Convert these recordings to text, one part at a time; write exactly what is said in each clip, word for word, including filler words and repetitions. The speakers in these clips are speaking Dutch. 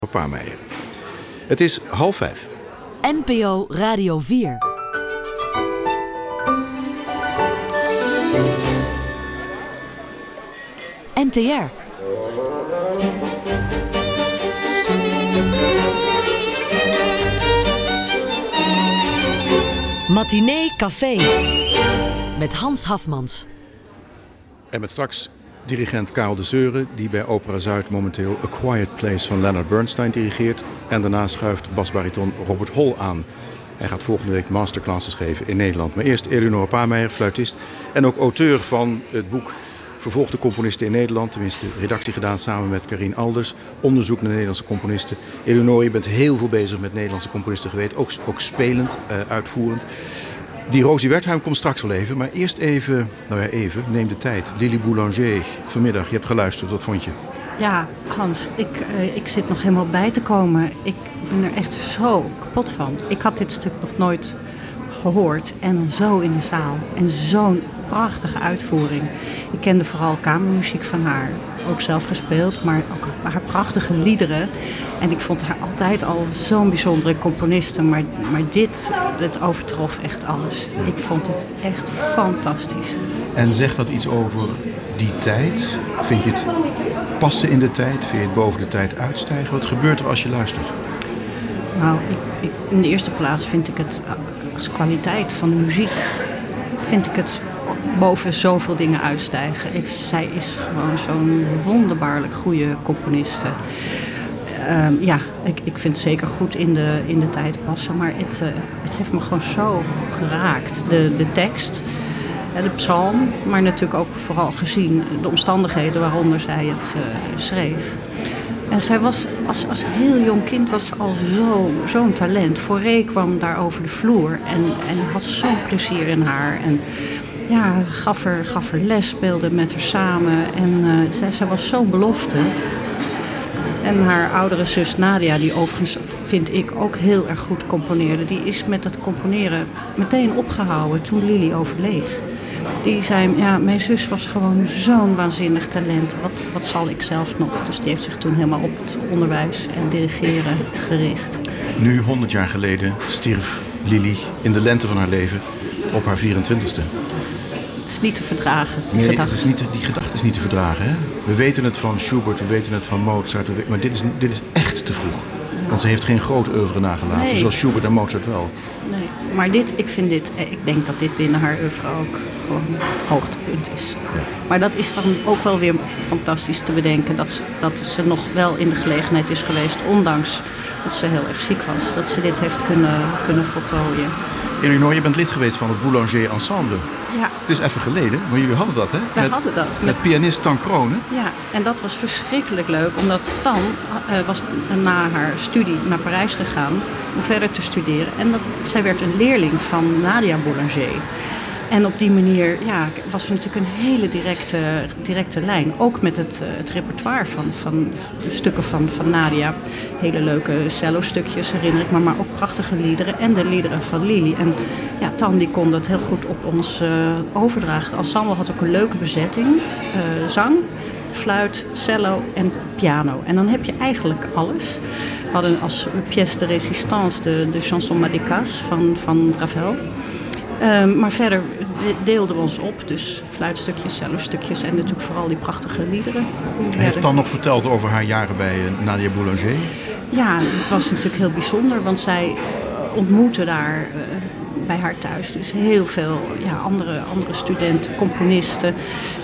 Paameijer. Het is half vijf. N P O Radio vier. N T R. Matinee Café. Met Hans Hafmans. En met straks dirigent Karel de Zeuren, die bij Opera Zuid momenteel A Quiet Place van Leonard Bernstein dirigeert. En daarna schuift basbariton Robert Hol aan. Hij gaat volgende week masterclasses geven in Nederland. Maar eerst Eleonore Paameijer, fluitist en ook auteur van het boek Vervolgde componisten in Nederland. Tenminste, redactie gedaan samen met Karin Alders. Onderzoek naar Nederlandse componisten. Eleonore, je bent heel veel bezig met Nederlandse componisten geweest. Ook, ook spelend, uh, uitvoerend. Die Rosie Wertheim komt straks wel even. Maar eerst even, nou ja even, neem de tijd. Lili Boulanger, vanmiddag, je hebt geluisterd. Wat vond je? Ja, Hans, ik, uh, ik zit nog helemaal bij te komen. Ik ben er echt zo kapot van. Ik had dit stuk nog nooit gehoord. En dan zo in de zaal. En zo'n prachtige uitvoering. Ik kende vooral kamermuziek van haar. Ook zelf gespeeld, maar ook haar prachtige liederen. En ik vond haar altijd al zo'n bijzondere componiste. Maar, maar dit, het overtrof echt alles. Ik vond het echt fantastisch. En zegt dat iets over die tijd? Vind je het passen in de tijd? Vind je het boven de tijd uitstijgen? Wat gebeurt er als je luistert? Nou, ik, ik, in de eerste plaats vind ik het als kwaliteit van de muziek vind ik het boven zoveel dingen uitstijgen. Ik, zij is gewoon zo'n wonderbaarlijk goede componiste. Um, ja, ik, ik vind het zeker goed in de, in de tijd passen, maar het, uh, het heeft me gewoon zo geraakt. De, de tekst, de psalm, maar natuurlijk ook vooral gezien de omstandigheden waaronder zij het uh, schreef. En zij was als, als heel jong kind was al zo, zo'n talent. Fauré kwam daar over de vloer en, en had zo'n plezier in haar. En ja, gaf er, gaf er les, speelde met haar samen. En uh, zij, zij was zo'n belofte. En haar oudere zus Nadia, die overigens vind ik ook heel erg goed componeerde, die is met het componeren meteen opgehouden toen Lili overleed. Die zei, ja, mijn zus was gewoon zo'n waanzinnig talent. Wat, wat zal ik zelf nog? Dus die heeft zich toen helemaal op het onderwijs en dirigeren gericht. Nu, honderd jaar geleden, stierf Lili in de lente van haar leven op haar vierentwintigste. Het is niet te verdragen, die nee, gedachte. Het is niet, die gedachte is niet te verdragen. Hè? We weten het van Schubert, we weten het van Mozart. Maar dit is, dit is echt te vroeg. Want ze heeft geen groot oeuvre nagelaten, nee. Zoals Schubert en Mozart wel. Nee, maar dit, ik vind dit, ik denk dat dit binnen haar oeuvre ook gewoon het hoogtepunt is. Ja. Maar dat is dan ook wel weer fantastisch te bedenken. Dat ze, dat ze nog wel in de gelegenheid is geweest, ondanks dat ze heel erg ziek was. Dat ze dit heeft kunnen, kunnen voltooien. Eleonore, je bent lid geweest van het Boulanger Ensemble. Ja. Het is even geleden, maar jullie hadden dat, hè? Wij met, hadden dat. Met, met pianist Tan Kronen. Ja, en dat was verschrikkelijk leuk, omdat Tan uh, was na haar studie naar Parijs gegaan om verder te studeren. En dat, zij werd een leerling van Nadia Boulanger. En op die manier ja, was er natuurlijk een hele directe, directe lijn. Ook met het, uh, het repertoire van, van stukken van, van Nadia. Hele leuke cello-stukjes herinner ik me, maar ook prachtige liederen. En de liederen van Lili. En ja, Tan die kon dat heel goed op ons uh, overdragen. Het ensemble had ook een leuke bezetting. Uh, zang, fluit, cello en piano. En dan heb je eigenlijk alles. We hadden als pièce de résistance de, de chanson Madécas van, van Ravel. Um, maar verder deelden we ons op, dus fluitstukjes, cello-stukjes en natuurlijk vooral die prachtige liederen. Hij heeft dan nog verteld over haar jaren bij Nadia Boulanger? Ja, het was natuurlijk heel bijzonder, want zij ontmoette daar uh, bij haar thuis dus heel veel ja, andere, andere studenten, componisten.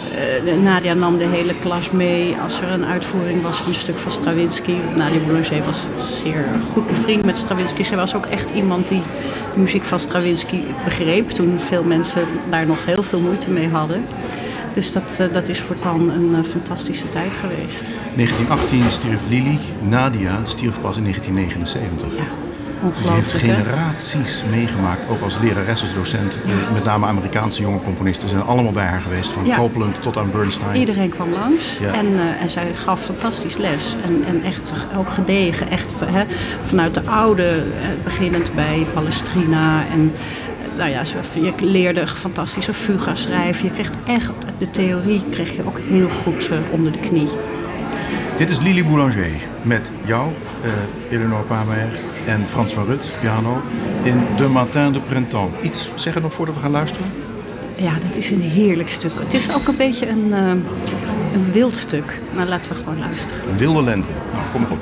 Uh, Nadia nam de hele klas mee als er een uitvoering was van een stuk van Stravinsky. Nadia Boulanger was zeer goed bevriend met Stravinsky. Zij was ook echt iemand die de muziek van Stravinsky begreep, toen veel mensen daar nog heel veel moeite mee hadden. Dus dat, uh, dat is voor Tan een uh, fantastische tijd geweest. negentien achttien stierf Lili, Nadia stierf pas in negentien negenenzeventig. Ja. Ze heeft generaties meegemaakt, ook als lerares, als docent. Ja. Met name Amerikaanse jonge componisten zijn allemaal bij haar geweest. Van ja. Copland tot aan Bernstein. Iedereen kwam langs ja. en, uh, en zij gaf fantastisch les. En, en echt ook gedegen, echt hè, vanuit de oude, uh, beginnend bij Palestrina. En nou ja, je leerde fantastische fuga schrijven. Je kreeg echt de theorie kreeg je ook heel goed uh, onder de knie. Dit is Lili Boulanger met jou, uh, Eleonore Paameijer en Frans van Rut, piano, in De Matin de Printemps. Iets zeggen nog voordat we gaan luisteren? Ja, dat is een heerlijk stuk. Het is ook een beetje een, uh, een wild stuk. Nou, laten we gewoon luisteren. Een wilde lente. Nou, kom maar op.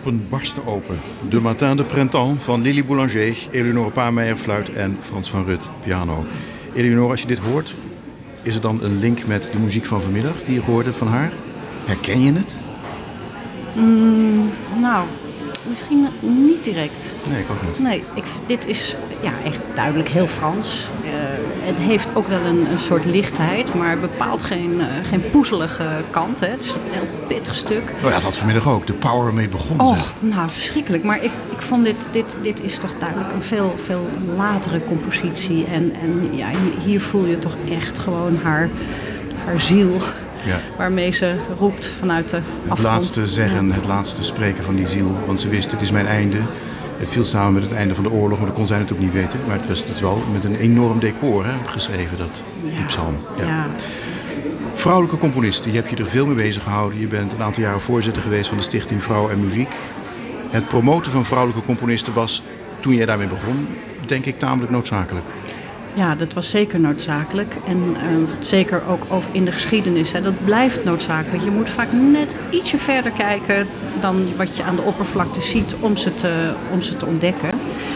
knoppen barsten open. De Matin de Printemps van Lili Boulanger, Eleonore Paameijer fluit en Frans van Rut piano. Eleonore, als je dit hoort, is er dan een link met de muziek van vanmiddag die je hoorde van haar? Herken je het? Mm, nou, misschien niet direct. Nee, ik ook niet. Nee, ik, dit is ja, echt duidelijk heel Frans. Uh, het heeft ook wel een, een soort lichtheid, maar bepaalt geen, uh, geen poezelige kant. Hè. Het is een heel pittig stuk. Oh ja, dat had vanmiddag ook. De power waarmee begon. Oh, nou, verschrikkelijk. Maar ik, ik vond dit, dit, dit is toch duidelijk een veel, veel latere compositie. En, en ja, hier voel je toch echt gewoon haar, haar ziel. Ja. Waarmee ze roept vanuit de afgrond. Het laatste zeggen, ja. Het laatste spreken van die ziel. Want ze wist, het is mijn einde. Het viel samen met het einde van de oorlog, maar dat kon zij natuurlijk niet weten. Maar het was het wel met een enorm decor hè, geschreven, dat, ja. die psalm. Ja. Ja. Vrouwelijke componisten, je hebt je er veel mee bezig gehouden. Je bent een aantal jaren voorzitter geweest van de Stichting Vrouw en Muziek. Het promoten van vrouwelijke componisten was, toen jij daarmee begon, denk ik tamelijk noodzakelijk. Ja, dat was zeker noodzakelijk. En uh, zeker ook over in de geschiedenis. Hè. Dat blijft noodzakelijk. Je moet vaak net ietsje verder kijken dan wat je aan de oppervlakte ziet om ze te, om ze te ontdekken.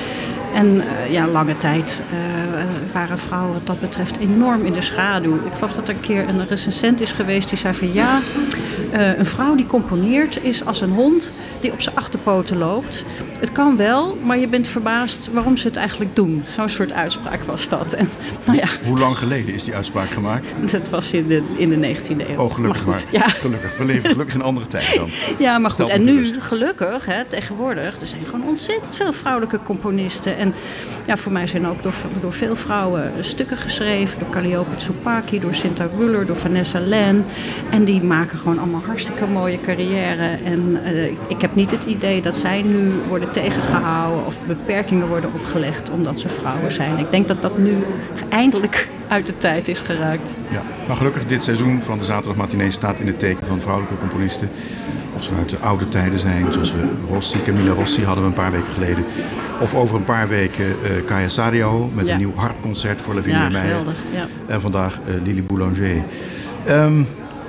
En uh, ja, lange tijd uh, waren vrouwen wat dat betreft enorm in de schaduw. Ik geloof dat er een keer een recensent is geweest die zei van ja, uh, een vrouw die componeert is als een hond die op zijn achterpoten loopt. Het kan wel, maar je bent verbaasd waarom ze het eigenlijk doen. Zo'n soort uitspraak was dat. En, nou ja. Hoe lang geleden is die uitspraak gemaakt? Dat was in de, in de negentiende eeuw. Oh, gelukkig maar. Goed, maar. Ja. Gelukkig. We leven gelukkig in een andere tijd dan. Ja, maar goed. En nu, gelukkig, hè, tegenwoordig, er zijn gewoon ontzettend veel vrouwelijke componisten. En ja, voor mij zijn ook door, door veel vrouwen stukken geschreven. Door Calliope Tsoupaaki, door Cinta Ruller, door Vanessa Len. En die maken gewoon allemaal hartstikke mooie carrière. En uh, ik heb niet het idee dat zij nu worden tegengehouden of beperkingen worden opgelegd omdat ze vrouwen zijn. Ik denk dat dat nu eindelijk uit de tijd is geraakt. Ja, maar gelukkig dit seizoen van de zaterdagmatinee staat in het teken van vrouwelijke componisten. Of ze uit de oude tijden zijn, zoals we Rossi, Camilla Rossi hadden we een paar weken geleden. Of over een paar weken uh, Kaya Saariaho met ja. een nieuw harpconcert voor Lavinia ja, Meijer. Ja. En vandaag uh, Lili Boulanger. Um,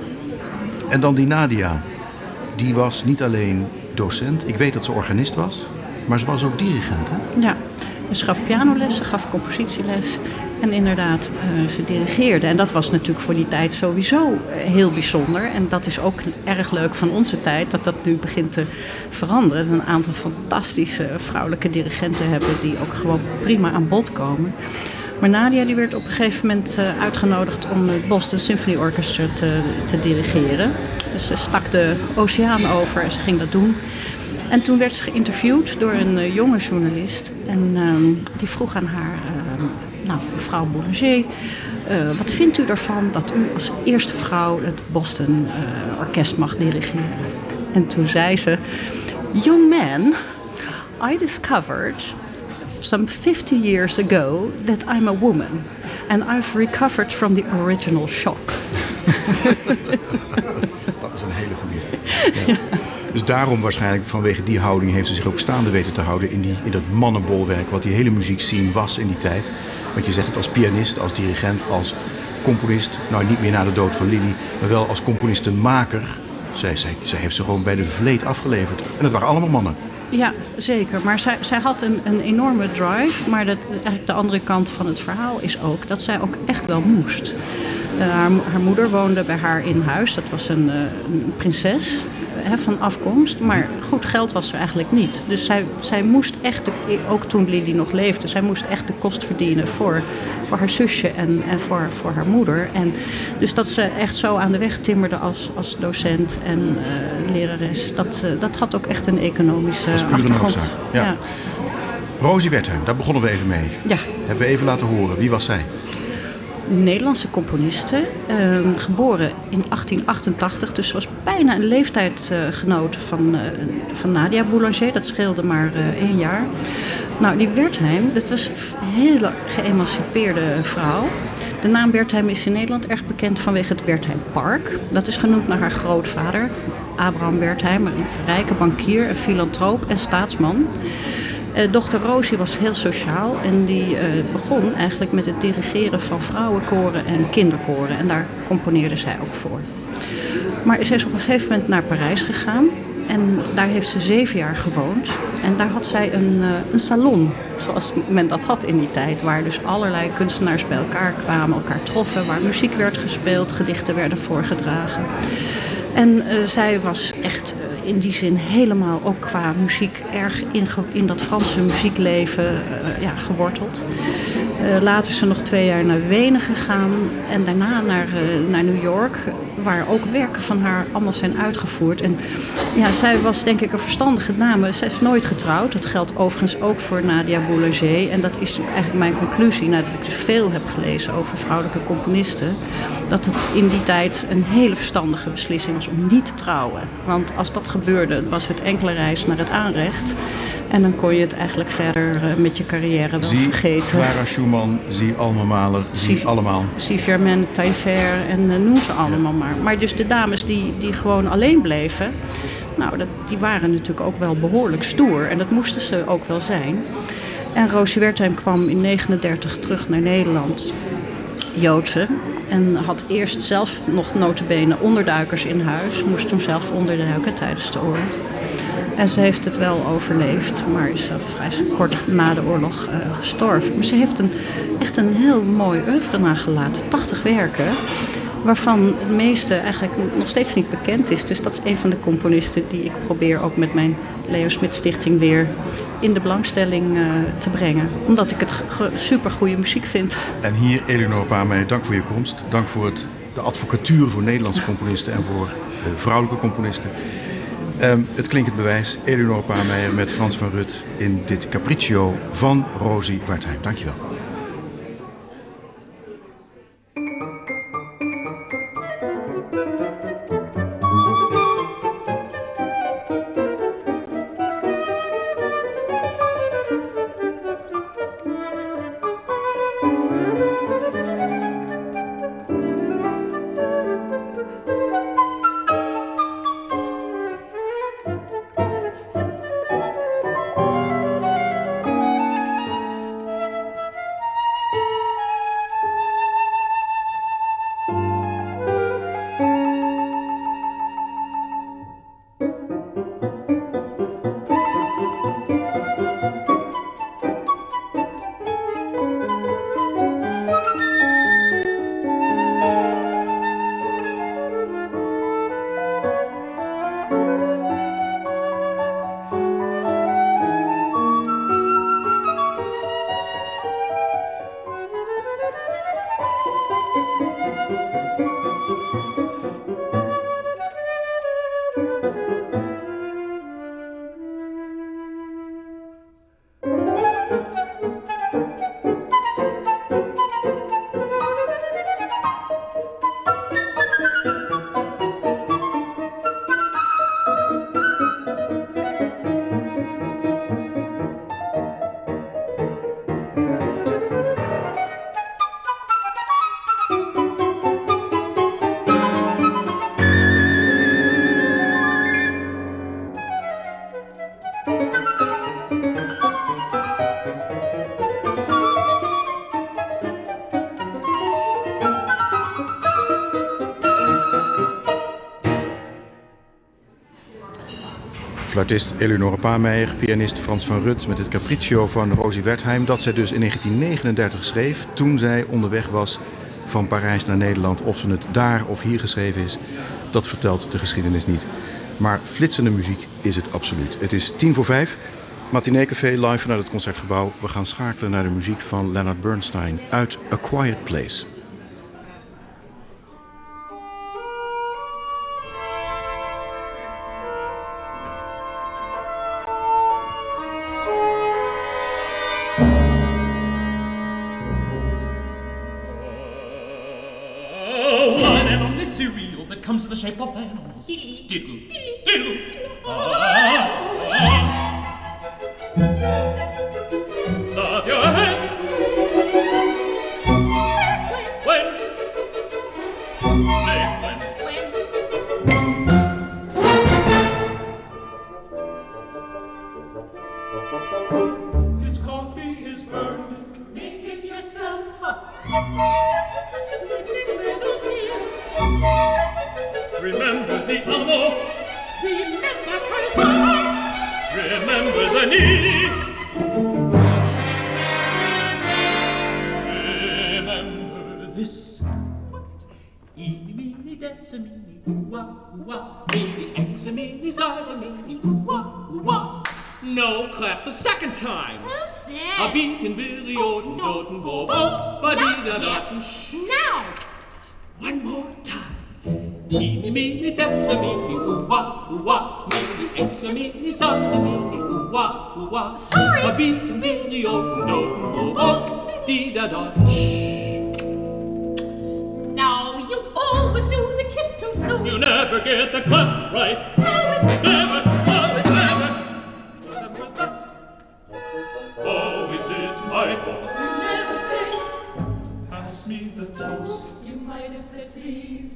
en dan die Nadia. Die was niet alleen docent. Ik weet dat ze organist was. Maar ze was ook dirigent, hè? Ja, ze gaf pianoles, ze gaf compositieles en inderdaad, uh, ze dirigeerde. En dat was natuurlijk voor die tijd sowieso heel bijzonder. En dat is ook erg leuk van onze tijd, dat dat nu begint te veranderen. Een aantal fantastische vrouwelijke dirigenten hebben die ook gewoon prima aan bod komen. Maar Nadia die werd op een gegeven moment uh, uitgenodigd om het Boston Symphony Orchestra te, te dirigeren. Dus ze stak de oceaan over en ze ging dat doen. En toen werd ze geïnterviewd door een uh, jonge journalist. En uh, die vroeg aan haar, uh, nou, mevrouw Boulanger, uh, wat vindt u ervan dat u als eerste vrouw het Boston uh, Orkest mag dirigeren? En toen zei ze, young man, I discovered some fifty years ago that I'm a woman. And I've recovered from the original shock. Dat is een hele goede. Ja. Dus daarom waarschijnlijk vanwege die houding heeft ze zich ook staande weten te houden in, die, in dat mannenbolwerk wat die hele muziekscene was in die tijd. Want je zegt het als pianist, als dirigent, als componist. Nou, niet meer na de dood van Lili, maar wel als componistenmaker. Zij, zij, zij heeft ze gewoon bij de vleet afgeleverd. En dat waren allemaal mannen. Ja, zeker. Maar zij, zij had een, een enorme drive. Maar dat, eigenlijk de andere kant van het verhaal is ook dat zij ook echt wel moest. Uh, haar, haar moeder woonde bij haar in huis. Dat was een, uh, een prinses hè, van afkomst. Maar goed geld was er eigenlijk niet. Dus zij, zij moest echt, de, ook toen Lili nog leefde, zij moest echt de kost verdienen voor, voor haar zusje en, en voor, voor haar moeder. En dus dat ze echt zo aan de weg timmerde als, als docent en uh, lerares, dat, uh, dat had ook echt een economische dat is pure achtergrond. Noodzaak. Ja. Ja. Rosie Wertheim, daar begonnen we even mee. Ja. Hebben we even laten horen. Wie was zij? Een Nederlandse componiste, uh, geboren in achttien achtentachtig, dus was bijna een leeftijdsgenoot van, uh, van Nadia Boulanger. Dat scheelde maar uh, één jaar. Nou, die Wertheim, dat was een hele geëmancipeerde vrouw. De naam Wertheim is in Nederland erg bekend vanwege het Wertheimpark. Dat is genoemd naar haar grootvader, Abraham Wertheim, een rijke bankier, een filantroop en staatsman. Uh, dochter Rosie was heel sociaal en die uh, begon eigenlijk met het dirigeren van vrouwenkoren en kinderkoren. En daar componeerde zij ook voor. Maar zij is op een gegeven moment naar Parijs gegaan En daar heeft ze zeven jaar gewoond. En daar had zij een, uh, een salon, zoals men dat had in die tijd. Waar dus allerlei kunstenaars bij elkaar kwamen, elkaar troffen. Waar muziek werd gespeeld, gedichten werden voorgedragen. En uh, zij was echt uh, in die zin helemaal, ook qua muziek, erg in, in dat Franse muziekleven uh, ja, geworteld. Uh, later is ze nog twee jaar naar Wenen gegaan en daarna naar, uh, naar New York, waar ook werken van haar allemaal zijn uitgevoerd. En ja, zij was denk ik een verstandige dame. Zij is nooit getrouwd. Dat geldt overigens ook voor Nadia Boulanger. En dat is eigenlijk mijn conclusie, nadat ik dus veel heb gelezen over vrouwelijke componisten, dat het in die tijd een hele verstandige beslissing was om niet te trouwen. Want als dat gebeurde, was het enkele reis naar het aanrecht. En dan kon je het eigenlijk verder uh, met je carrière wel zie vergeten. Clara Schumann, zie Alma Mahler, zie, zie allemaal. Zie Germaine Taillefer en uh, noem ze allemaal ja. maar. Maar dus de dames die, die gewoon alleen bleven, nou, dat, die waren natuurlijk ook wel behoorlijk stoer. En dat moesten ze ook wel zijn. En Rosie Wertheim kwam in negentien negenendertig terug naar Nederland, Joodse. En had eerst zelf nog nota bene onderduikers in huis. Moest toen zelf onderduiken tijdens de oorlog. En ze heeft het wel overleefd, maar is vrij kort na de oorlog uh, gestorven. Maar ze heeft een, echt een heel mooi oeuvre nagelaten, tachtig werken, waarvan het meeste eigenlijk nog steeds niet bekend is. Dus dat is een van de componisten die ik probeer ook met mijn Leo Smit Stichting weer in de belangstelling uh, te brengen. Omdat ik het ge- super goede muziek vind. En hier, Eleonore Paameijer, dank voor je komst. Dank voor het, de advocatuur voor Nederlandse componisten en voor uh, vrouwelijke componisten. Um, het klinkend bewijs, Eleonore Paameijer met Frans van Rutt in dit Capriccio van Rosie Wertheim. Dankjewel. Fluitist Eleonore Paameijer, pianist Frans van Rutt met het Capriccio van Rosie Wertheim. Dat zij dus in negentien negenendertig schreef toen zij onderweg was van Parijs naar Nederland. Of ze het daar of hier geschreven is, dat vertelt de geschiedenis niet. Maar flitsende muziek is het absoluut. Het is tien voor vijf. Matinee Café live vanuit het Concertgebouw. We gaan schakelen naar de muziek van Leonard Bernstein uit A Quiet Place. Comes in the shape of animals. Diddly, diddle, diddle, diddle. Ah, ah. Love your head. When? Say when. When? This coffee is burning. Make it yourself hot. Remember those meals. Remember the animal. Remember Remember the need. Remember this. Eeny, meeny, decimini, ooh-wah, ooh-wah. Meeny, eximini, zidimini, ooh-wah, ooh-wah. No, clap the second time. Who said? A beat in Billy Oden, Doden, Bob, oh, ba-dee-da-da. Now! One more time. Eeny, meeny, decimini, ooh-wah, ooh-wah. Meeny, eximini, zidimini, ooh-wah, ooh-wah. Sorry. A beat in Billy Oden, Doden, Bob, oh, dee-da-da. Now you always do the kiss too soon. You never get the clap right. Always. Never, always, never. Remember that. Always is my fault. You never say. Pass me the toast. You might have said please.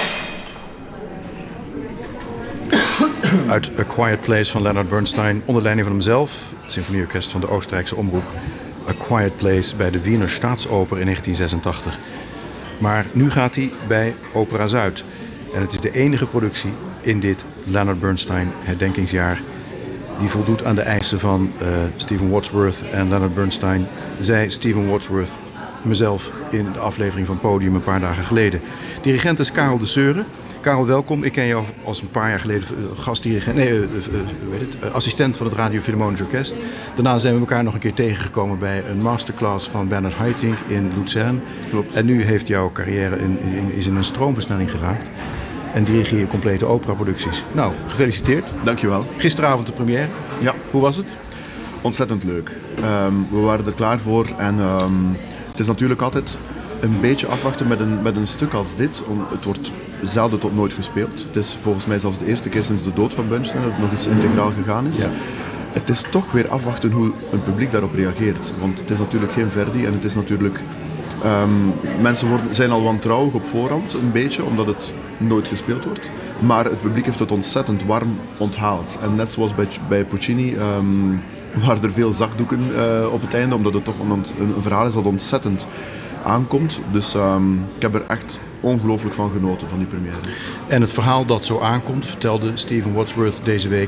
Uit A Quiet Place van Leonard Bernstein, onder leiding van hemzelf, het symfonieorkest van de Oostenrijkse omroep. A Quiet Place bij de Wiener Staatsoper in negentien zesentachtig. Maar nu gaat hij bij Opera Zuid. En het is de enige productie in dit Leonard Bernstein herdenkingsjaar die voldoet aan de eisen van uh, Stephen Wadsworth en Leonard Bernstein, zei Stephen Wadsworth mezelf in de aflevering van Podium een paar dagen geleden. Dirigent is Karel de Seure. Karel, welkom. Ik ken jou als een paar jaar geleden uh, gastdirigent, nee, uh, uh, weet het, uh, assistent van het Radio Philharmonisch Orkest. Daarna zijn we elkaar nog een keer tegengekomen bij een masterclass van Bernard Haitink in Luzern. Klopt. En nu heeft jouw carrière in, in, is in een stroomversnelling geraakt. En dirigeer je complete operaproducties. Nou, gefeliciteerd. Dankjewel. Gisteravond de première. Ja. Hoe was het? Ontzettend leuk. Um, we waren er klaar voor en um, het is natuurlijk altijd een beetje afwachten met een, met een stuk als dit. Om, het wordt zelden tot nooit gespeeld. Het is volgens mij zelfs de eerste keer sinds de dood van Bernstein dat het nog eens integraal gegaan is. Ja. Het is toch weer afwachten hoe een publiek daarop reageert. Want het is natuurlijk geen Verdi en het is natuurlijk... Um, mensen worden, zijn al wantrouwig op voorhand, een beetje, omdat het nooit gespeeld wordt. Maar het publiek heeft het ontzettend warm onthaald. En net zoals bij, bij Puccini um, waren er veel zakdoeken uh, op het einde, omdat het toch een, een verhaal is dat ontzettend aankomt. Dus um, ik heb er echt ongelooflijk van genoten, van die première. En het verhaal dat zo aankomt, vertelde Stephen Wadsworth deze week,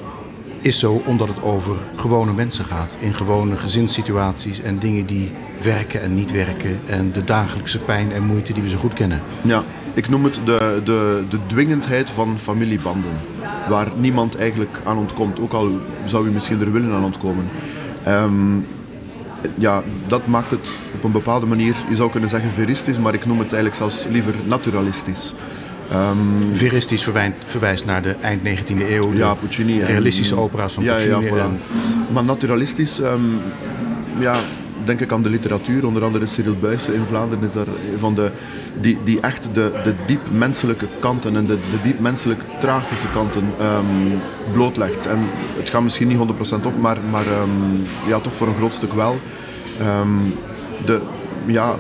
is zo omdat het over gewone mensen gaat. In gewone gezinssituaties en dingen die werken en niet werken. En de dagelijkse pijn en moeite die we zo goed kennen. Ja, ik noem het de, de, de dwingendheid van familiebanden. Waar niemand eigenlijk aan ontkomt. Ook al zou je misschien er willen aan ontkomen. Um, ja, dat maakt het op een bepaalde manier, je zou kunnen zeggen veristisch, maar ik noem het eigenlijk zelfs liever naturalistisch. Um, Veristisch verwijnt, verwijst naar de eind negentiende eeuw, de ja, Puccini en, realistische opera's van ja, Puccini. Ja, voilà. en... Maar naturalistisch, um, ja, denk ik aan de literatuur, onder andere Cyril Buysse in Vlaanderen is daar van de, die, die echt de, de diep menselijke kanten en de, de diep menselijk tragische kanten um, blootlegt. En het gaat misschien niet honderd procent op, maar, maar um, ja, toch voor een groot stuk wel. Um, de, ja,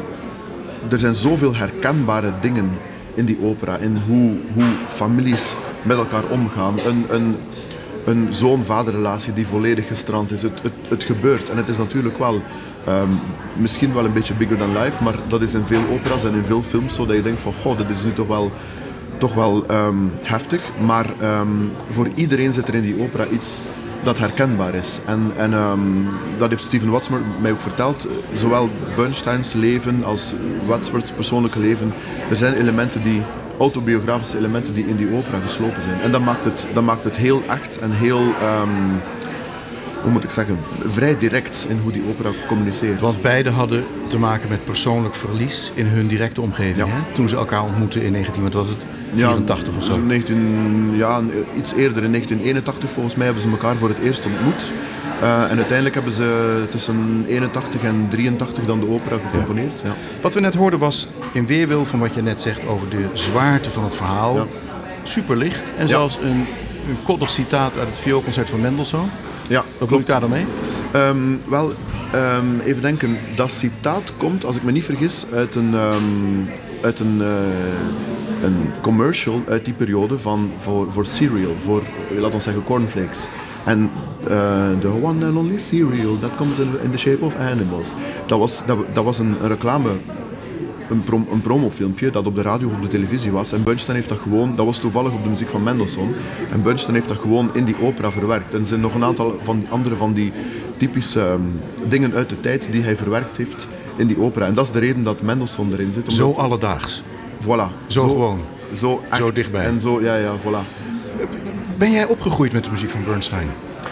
er zijn zoveel herkenbare dingen in die opera, in hoe, hoe families met elkaar omgaan. Een, een, een zoon-vaderrelatie die volledig gestrand is. Het, het, het gebeurt en het is natuurlijk wel um, misschien wel een beetje bigger than life, maar dat is in veel opera's en in veel films zo dat je denkt van goh, dit is nu toch wel, toch wel um, heftig. Maar um, voor iedereen zit er in die opera iets dat herkenbaar is. En, en um, dat heeft Stephen Wadsworth mij ook verteld. Zowel Bernsteins leven als Wadsworth's persoonlijke leven. Er zijn elementen die, autobiografische elementen die in die opera geslopen zijn. En dat maakt het, dat maakt het heel echt en heel, um, hoe moet ik zeggen, vrij direct in hoe die opera communiceert. Want beide hadden te maken met persoonlijk verlies in hun directe omgeving. Ja. Hè? Toen ze elkaar ontmoetten in negentien, wat was het? vierentachtig ja, of zo. negentien, ja, iets eerder, in negentien eenentachtig volgens mij, hebben ze elkaar voor het eerst ontmoet. Uh, en uiteindelijk hebben ze tussen eenentachtig en drieëntachtig dan de opera gecomponeerd. Ja. Ja. Wat we net hoorden was in weerwil van wat je net zegt over de zwaarte van het verhaal. Ja. Super licht en ja. zelfs een, een koddig citaat uit het vioolconcert van Mendelssohn. Ja, wat moet ik daar dan mee? Um, wel, um, even denken. Dat citaat komt, als ik me niet vergis, uit een, um, uit een, uh, een commercial uit die periode van, voor, voor cereal, voor, laten we zeggen, cornflakes. En de uh, one and only cereal that comes in, in the shape of animals. Dat was, dat, dat was een, een reclame een, prom- een promofilmpje dat op de radio of op de televisie was. En Bernstein heeft dat gewoon, dat was toevallig op de muziek van Mendelssohn. En Bernstein heeft dat gewoon in die opera verwerkt. En er zijn nog een aantal van die andere van die typische um, dingen uit de tijd die hij verwerkt heeft in die opera. En dat is de reden dat Mendelssohn erin zit. Zo alledaags. Voilà. Zo, zo gewoon. Zo, echt. Zo dichtbij. En zo, ja, ja, voilà. Ben jij opgegroeid met de muziek van Bernstein?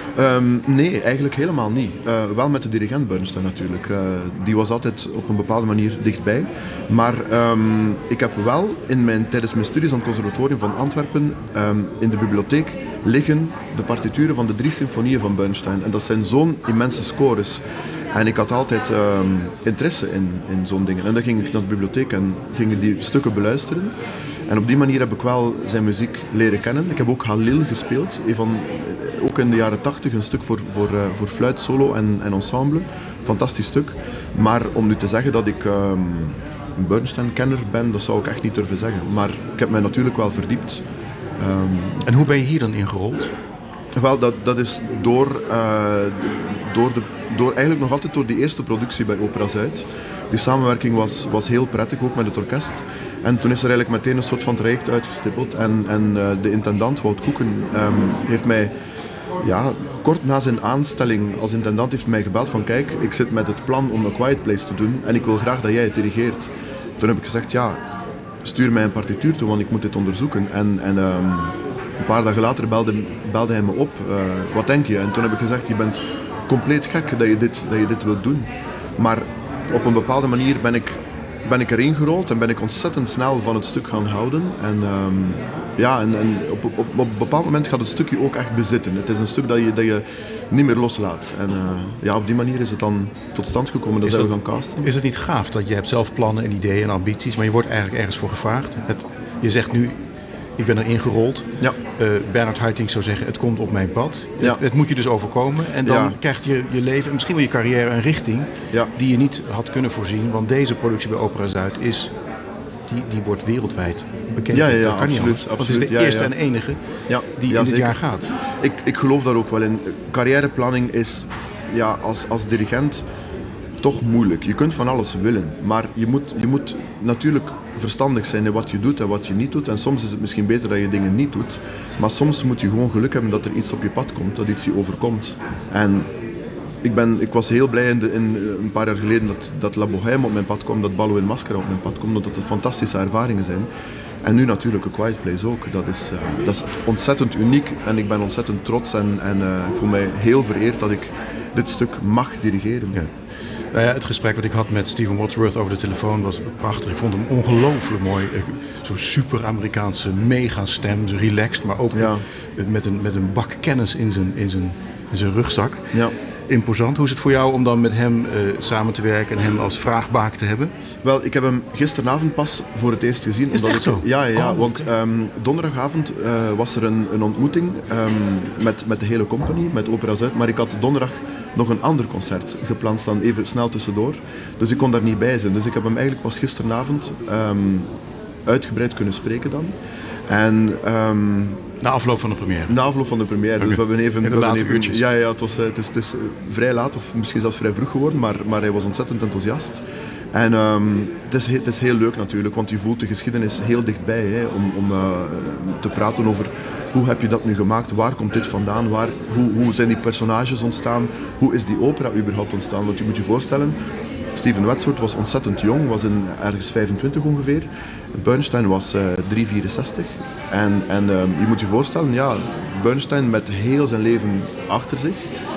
Um, nee, eigenlijk helemaal niet. Uh, wel met de dirigent Bernstein natuurlijk. Uh, die was altijd op een bepaalde manier dichtbij. Maar um, ik heb wel in mijn, tijdens mijn studies aan het conservatorium van Antwerpen um, in de bibliotheek liggen de partituren van de drie symfonieën van Bernstein. En dat zijn zo'n immense scores. En ik had altijd um, interesse in, in zo'n dingen. En dan ging ik naar de bibliotheek en ging die stukken beluisteren. En op die manier heb ik wel zijn muziek leren kennen. Ik heb ook Halil gespeeld, een van, ook in de jaren tachtig, een stuk voor, voor, uh, voor fluit, solo en, en ensemble. Fantastisch stuk. Maar om nu te zeggen dat ik um, een Bernstein-kenner ben, dat zou ik echt niet durven zeggen. Maar ik heb mij natuurlijk wel verdiept. Um, en hoe ben je hier dan ingerold? Wel, dat, dat is door, uh, door, de, door eigenlijk nog altijd door die eerste productie bij Opera Zuid. Die samenwerking was, was heel prettig, ook met het orkest. En toen is er eigenlijk meteen een soort van traject uitgestippeld. En, en uh, de intendant, Wout Koeken, um, heeft mij, ja, kort na zijn aanstelling als intendant, heeft mij gebeld van kijk, ik zit met het plan om A Quiet Place te doen en ik wil graag dat jij het dirigeert. Toen heb ik gezegd, ja, stuur mij een partituur toe, want ik moet dit onderzoeken. En, en um, een paar dagen later belde, belde hij me op, uh, wat denk je? En toen heb ik gezegd, je bent compleet gek dat je dit, dat je dit wilt doen. Maar op een bepaalde manier ben ik, ben ik erin gerold en ben ik ontzettend snel van het stuk gaan houden. En, um, ja, en, en op, op, op een bepaald moment gaat het stukje ook echt bezitten. Het is een stuk dat je, dat je niet meer loslaat. En uh, ja, op die manier is het dan tot stand gekomen dat is zij dat, we gaan casten. Is het niet gaaf dat je hebt zelf plannen en ideeën en ambities, maar je wordt eigenlijk ergens voor gevraagd? Het, je zegt nu, ik ben erin gerold. Ja. Uh, Bernard Haitink zou zeggen, het komt op mijn pad. Ja. Het, het moet je dus overkomen. En dan ja. krijgt je, je leven en misschien wel je carrière een richting ja. die je niet had kunnen voorzien. Want deze productie bij Opera Zuid is, die, die wordt wereldwijd bekend. Ja, ja, ja, dat kan absoluut, niet anders. Want het is de ja, eerste ja. en enige ja. die ja, in dit zeker. jaar gaat. Ik, ik geloof daar ook wel in. Carrièreplanning is ja, als, als dirigent toch moeilijk. Je kunt van alles willen, maar je moet, je moet natuurlijk verstandig zijn in wat je doet en wat je niet doet. En soms is het misschien beter dat je dingen niet doet, maar soms moet je gewoon geluk hebben dat er iets op je pad komt, dat iets je overkomt. En ik, ben, ik was heel blij in, de, in een paar jaar geleden dat, dat La Bohème op mijn pad kwam, dat Ballo in Mascara op mijn pad kwam, omdat het fantastische ervaringen zijn. En nu natuurlijk A Quiet Place ook. Dat is, uh, dat is ontzettend uniek en ik ben ontzettend trots en, en uh, ik voel mij heel vereerd dat ik dit stuk mag dirigeren. Ja. Nou ja, het gesprek wat ik had met Stephen Wadsworth over de telefoon was prachtig. Ik vond hem ongelooflijk mooi. Zo'n super Amerikaanse megastem, relaxed, maar ook ja. met, een, met een bak kennis in zijn, in zijn, in zijn rugzak. Ja. Imposant. Hoe is het voor jou om dan met hem uh, samen te werken en hem als vraagbaak te hebben? Wel, ik heb hem gisteravond pas voor het eerst gezien. Is het echt ik, zo? Ja, ja, ja oh, want okay. um, donderdagavond uh, was er een, een ontmoeting um, met, met de hele company, met Opera Zuid. Maar ik had donderdag nog een ander concert gepland staan, even snel tussendoor. Dus ik kon daar niet bij zijn. Dus ik heb hem eigenlijk pas gisteravond um, uitgebreid kunnen spreken dan. En... Um, Na afloop van de première? Na afloop van de première. Okay. Dus we hebben even... In de we late even, uurtjes? Ja, ja het, was, het, is, het is vrij laat of misschien zelfs vrij vroeg geworden, maar, maar hij was ontzettend enthousiast. En um, het, is, het is heel leuk natuurlijk, want je voelt de geschiedenis heel dichtbij, hè, om, om uh, te praten over hoe heb je dat nu gemaakt, waar komt dit vandaan, waar, hoe, hoe zijn die personages ontstaan, hoe is die opera überhaupt ontstaan. Want je moet je voorstellen, Stephen Wadsworth was ontzettend jong, was in ergens vijfentwintig ongeveer. Bernstein was uh, drie komma vierenzestig. En, en uh, je moet je voorstellen, ja, Bernstein met heel zijn leven achter zich.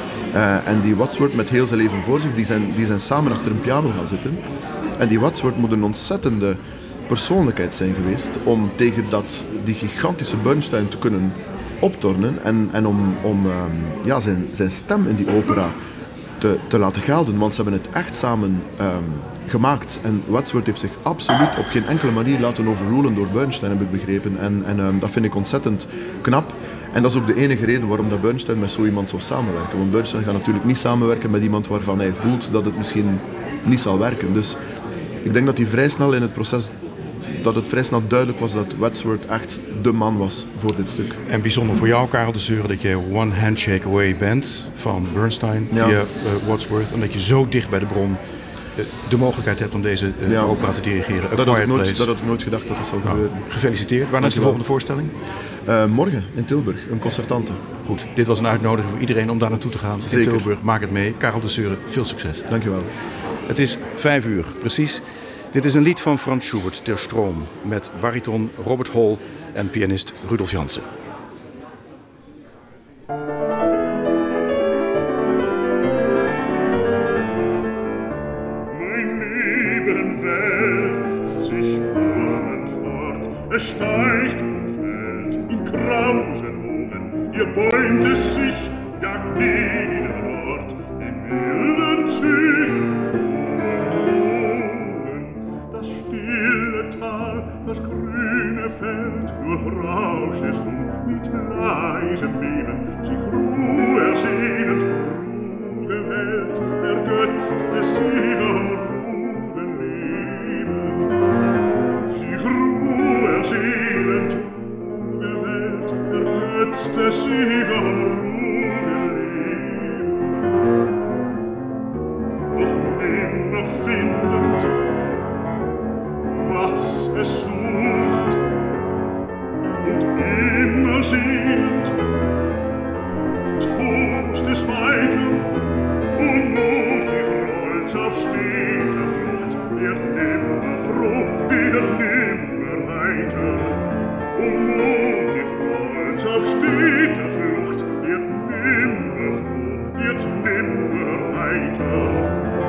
Uh, en die Wadsworth met heel zijn leven voor zich, die zijn, die zijn samen achter een piano gaan zitten. En die Wadsworth moet een ontzettende persoonlijkheid zijn geweest om tegen dat, die gigantische Bernstein te kunnen optornen en, en om, om um, ja, zijn, zijn stem in die opera te, te laten gelden. Want ze hebben het echt samen um, gemaakt. En Wadsworth heeft zich absoluut op geen enkele manier laten overrulen door Bernstein, heb ik begrepen. En, en um, dat vind ik ontzettend knap. En dat is ook de enige reden waarom dat Bernstein met zo iemand zou samenwerken. Want Bernstein gaat natuurlijk niet samenwerken met iemand waarvan hij voelt dat het misschien niet zal werken. Dus ik denk dat hij vrij snel in het proces, dat het vrij snel duidelijk was dat Wadsworth echt de man was voor dit stuk. En bijzonder voor jou, Karel de Zeuren, dat je one handshake away bent van Bernstein ja. via uh, Wadsworth. En dat je zo dicht bij de bron uh, de mogelijkheid hebt om deze uh, ja. opera te dirigeren. Dat had, ik nooit, dat had ik nooit gedacht dat dat zou nou, gebeuren. Gefeliciteerd. Wanneer is de volgende voorstelling? Uh, morgen in Tilburg, een concertante. Goed, dit was een uitnodiging voor iedereen om daar naartoe te gaan. Zeker. In Tilburg, maak het mee. Karel de Zeuren, veel succes. Dankjewel. Het is vijf uur, precies. Dit is een lied van Franz Schubert, Der Strom, met bariton Robert Hall en pianist Rudolf Jansen. Es steigt und fällt in krausen Wogen, ihr bäumt es sich, jagt nieder dort, in wilden Zügen, hohen Bogen. Das stille Tal, das grüne Feld, durchrausch es nun mit leisem Beben, sich Ruhe ersehnend, ruhige Welt, ergötzt es ihrem ruhigen Leben. Sich Ruhe ersehnend, ruhige Welt, ergötzt es ihrem ruhigen Leben. Doch nimmer findend, was es sucht, und immer sehnend, tost es weiter, unmutig rollt's auf stete Flucht, wird nimmer froh, wird nimmer heiter. Unmutig rollt's auf stete Flucht, wird nimmer froh, wird nimmer heiter.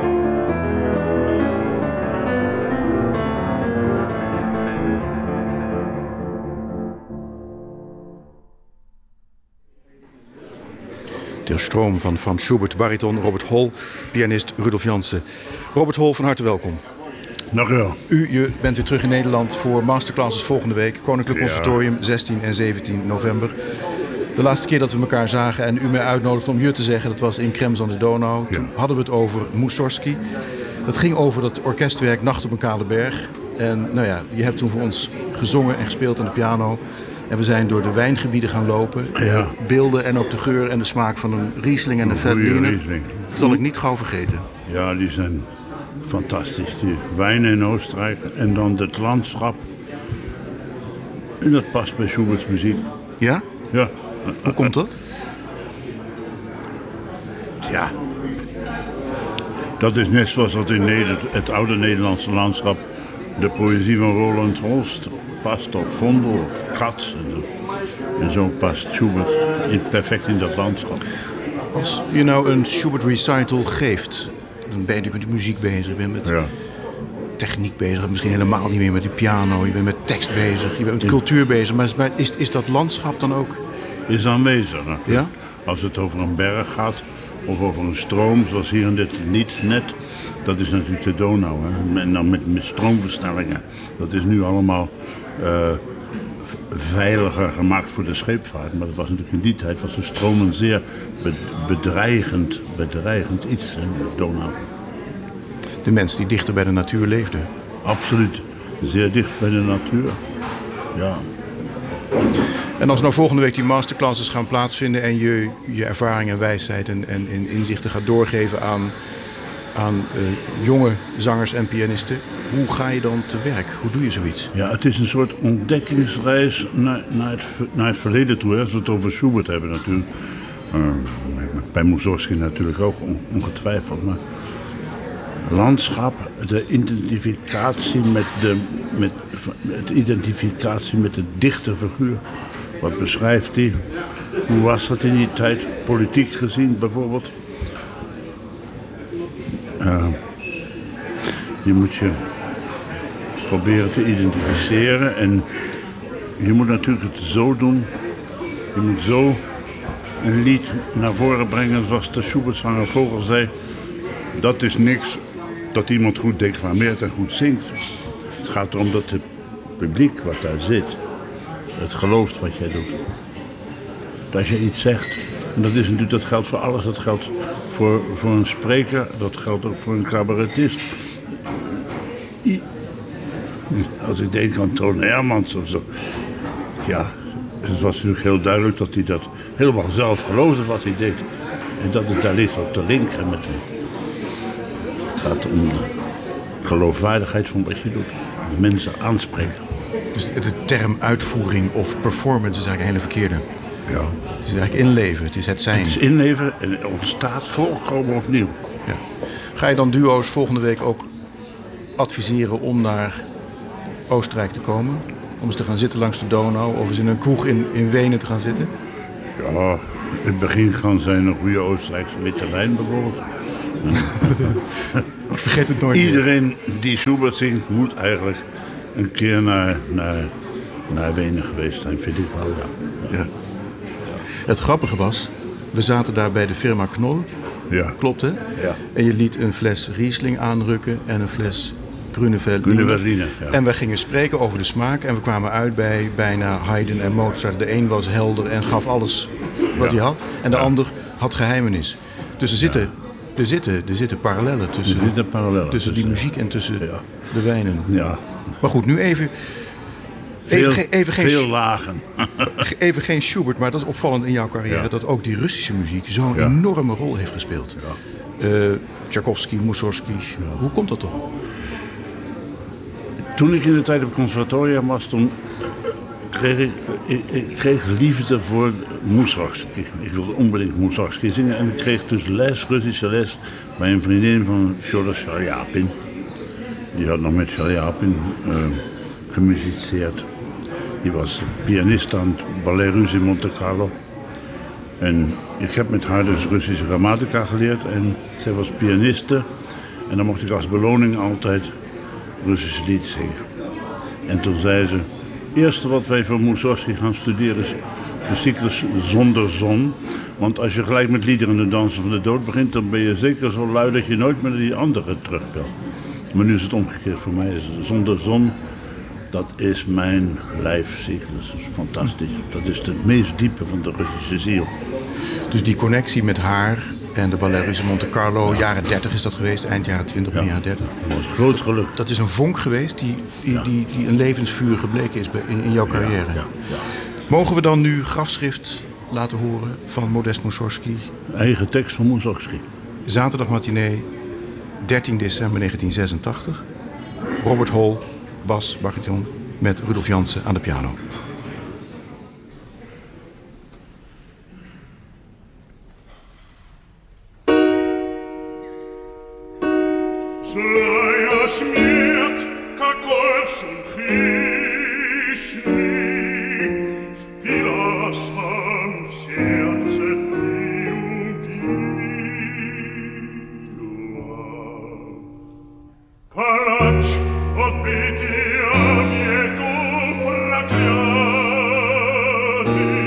Der Strom van Franz Schubert, bariton Robert Hall, pianist Rudolf Jansen. Robert Hall, van harte welkom. Dank u wel. U je bent weer terug in Nederland voor masterclasses volgende week. Koninklijk Ja. Conservatorium, zestien en zeventien november. De laatste keer dat we elkaar zagen en u mij uitnodigde om je te zeggen, dat was in Krems aan de Donau. Ja. Toen hadden we het over Mussorgsky. Dat ging over dat orkestwerk Nacht op een Kale Berg. En nou ja, je hebt toen voor ons gezongen en gespeeld aan de piano. En we zijn door de wijngebieden gaan lopen. Ja. Beelden en ook de geur en de smaak van een Riesling en een Goeie Veltliner. Riesling. Dat zal ik niet gauw vergeten. Ja, die zijn fantastisch. Die wijnen in Oostenrijk en dan het landschap. En dat past bij Schubert's muziek. Ja? Ja. Hoe komt dat? Ja. Dat is net zoals dat in Neder- het oude Nederlandse landschap de poëzie van Roland Holst past, of Vondel of Katz. En zo, en zo past Schubert in, perfect in dat landschap. Als je nou een Schubert recital geeft, dan ben je natuurlijk met de muziek bezig, je bent met Ja. techniek bezig, misschien helemaal niet meer met de piano, je bent met tekst bezig, je bent met cultuur bezig. Maar is- is, is dat landschap dan ook? Is aanwezig. Hè? Ja? Als het over een berg gaat of over een stroom, zoals hier in dit lied net, dat is natuurlijk de Donau. Hè? En dan met, met stroomversnellingen. Dat is nu allemaal uh, veiliger gemaakt voor de scheepvaart. Maar dat was natuurlijk in die tijd was de stroom een zeer be- bedreigend, bedreigend iets, hè, de Donau. De mensen die dichter bij de natuur leefden. Absoluut. Zeer dicht bij de natuur. Ja. En als nou volgende week die masterclasses gaan plaatsvinden en je je ervaring en wijsheid en, en, en inzichten gaat doorgeven aan, aan uh, jonge zangers en pianisten, hoe ga je dan te werk? Hoe doe je zoiets? Ja, het is een soort ontdekkingsreis naar, naar, het, ver- naar het verleden toe. Hè. Als we het over Schubert hebben natuurlijk. Uh, bij Mussorgsky natuurlijk ook on- ongetwijfeld. Maar landschap, de identificatie met de, met, de identificatie met de dichte figuur. Wat beschrijft hij? Hoe was dat in die tijd? Politiek gezien bijvoorbeeld. Uh, je moet je proberen te identificeren en je moet natuurlijk het zo doen. Je moet zo een lied naar voren brengen zoals de Schubertzanger Vogel zei. Dat is niks dat iemand goed declameert en goed zingt. Het gaat erom dat het publiek wat daar zit, het gelooft wat jij doet. Dat als je iets zegt, en dat is natuurlijk, dat geldt voor alles, dat geldt voor, voor een spreker, dat geldt ook voor een cabaretist. I- Als ik denk aan Toon Hermans of zo. Ja, het was natuurlijk heel duidelijk dat hij dat helemaal zelf geloofde wat hij deed. En dat het daar ligt op de link en met hem. gaat om de geloofwaardigheid van wat je doet. De mensen aanspreken. Dus de term uitvoering of performance is eigenlijk een hele verkeerde. Ja. Het is eigenlijk inleven, het is het zijn. Het is inleven en het ontstaat volkomen opnieuw. Ja. Ga je dan duo's volgende week ook adviseren om naar Oostenrijk te komen? Om eens te gaan zitten langs de Donau of eens in een kroeg in, in Wenen te gaan zitten? Ja, in het begin kan zijn een goede Oostenrijkse witte wijn bijvoorbeeld. Ik vergeet het nooit Iedereen meer. die Schubert zingt moet eigenlijk een keer naar, naar, naar Wenen geweest zijn, vind ik wel, ja. Ja. Het grappige was, we zaten daar bij de firma Knoll. Ja. Klopt, hè? Ja. En je liet een fles Riesling aanrukken en een fles Grüne Grüne Veltliner, ja. En we gingen spreken over de smaak en we kwamen uit bij bijna Haydn en Mozart. De een was helder en gaf alles wat Ja. hij had. En de Ja. ander had geheimenis. Dus er zitten, Ja. er zitten, er zitten parallellen tussen, Er zitten parallellen tussen die tussen. muziek en tussen Ja. de wijnen. Ja. Maar goed, nu even... Veel, Even, ge- even, geen, veel lagen. even geen Schubert, maar dat is opvallend in jouw carrière... Ja. dat ook die Russische muziek zo'n Ja. enorme rol heeft gespeeld. Ja. Uh, Tchaikovsky, Mussorgsky. Hoe komt dat toch? Toen ik in de tijd op het conservatorium was, toen kreeg ik, ik, ik kreeg liefde voor Mussorgsky. Ik wilde onbedingt Mussorgsky zingen en ik kreeg dus les, Russische les, bij een vriendin van Fjodor Chaliapin. Die had nog met Chaliapin uh, gemusiceerd. Die was pianist aan het Ballet Russe in Monte Carlo. En ik heb met haar dus Russische grammatica geleerd en zij was pianiste. En dan mocht ik als beloning altijd Russische lied zingen. En toen zei ze, het eerste wat wij voor Mussorgsky gaan studeren is de cyclus Zonder Zon. Want als je gelijk met liederen de dansen van de dood begint, dan ben je zeker zo lui dat je nooit meer naar die andere terug wil. Maar nu is het omgekeerd. Voor mij is Zonder Zon, dat is mijn lijfcyclus. Dat is fantastisch. Dat is het meest diepe van de Russische ziel. Dus die connectie met haar en de Ballet Russe Monte Carlo, ja. jaren dertig is dat geweest, eind jaren twintig, begin jaren dertig. Dat was groot geluk. Dat is een vonk geweest die, die, ja. die, die een levensvuur gebleken is in, in jouw carrière. Ja, ja, ja. Mogen we dan nu grafschrift laten horen van Modest Mussorgsky? Eigen tekst van Mussorgsky. Zaterdag matinee, dertien december negentien zesentachtig. Robert Hall, bas, bariton, met Rudolf Jansen aan de piano. Zlая смерть, как очень хищный, впилась вам в сердце и убила. Палач отбития веков проклятый,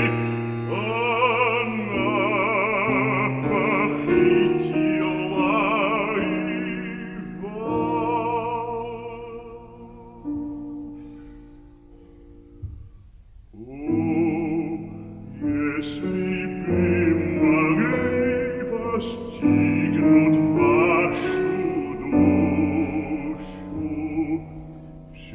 она похитила если бы могли постигнуть вашу душу,